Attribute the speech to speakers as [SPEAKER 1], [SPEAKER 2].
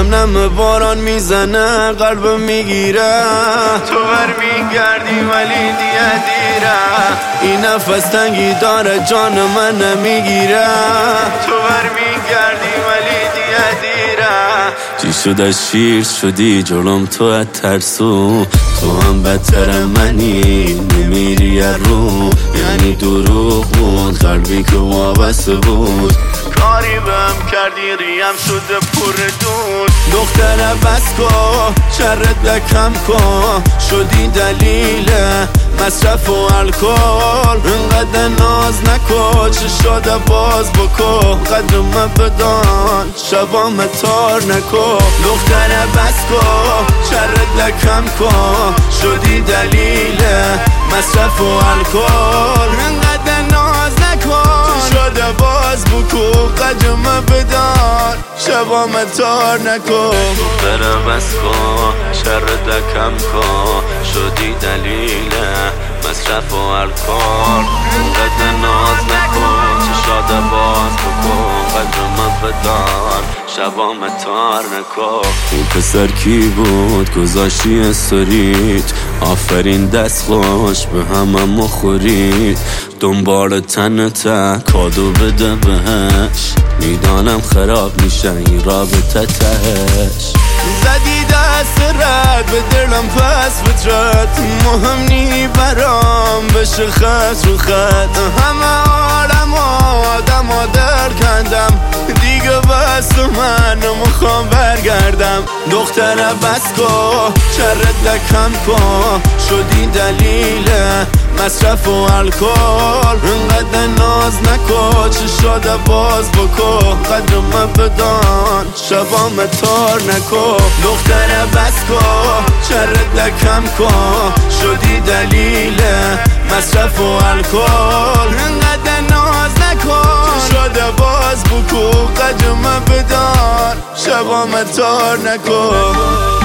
[SPEAKER 1] نم نم باران میزنه قلبم میگیره، تو بر میگردی ولی دیگه دیره، این نفس تنگی داره جان من نمیگیره، تو بر میگردی ولی دیگه دیره. چی شد از شیر شدی جلوم تو ترسو، تو هم بدتر منی نمیری رو، یعنی دروغ بود قلبی که وابسته بود، کاری بهم کردی ریم شده پر دود. دختر بس کن چرت لکم کن، شدی دلیل مصرف و الکل، انقدر ناز نکن چه شده باز بکن، قدرم بدان شبام تار نکن. دختر بس کن چرت لکم کن، شدی دلیل مصرف و الکل، انقدر ناز نکن چه شده باز بکن، قدرم بدان شبام تار نکن. دختر بس کن شرط کم کن، شدی دلیل مصرف و الکل، انقدر ناز نکن چه شده باز بکن، قدرم بدان شبام تار نکن. این پسر کی بود گذاشتی استوریت، آفرین دست خوش به همه مخورید، دنبال تنته کادو بده بهش، میدانم خراب میشه این رابطه تهش. زدی دست رد به دلم پس فطرت، مهم نی برام بشه خط رو خط، همه عالم آدم ها در کندم دیگه، بس من نمیخوام برگردم. دختر بس کن چرت لکم کن، شدی دلیل مصرف و الکل، انقدر ناز نکن چه شده باز بکن، قدرم بدان شبام تار نکن. دختر بس کن چرت لکم کن، شدی دلیل مصرف و الکل، انقدر ناز نکن چه شده باز بکن، قدرم بدان شبام تار نکن.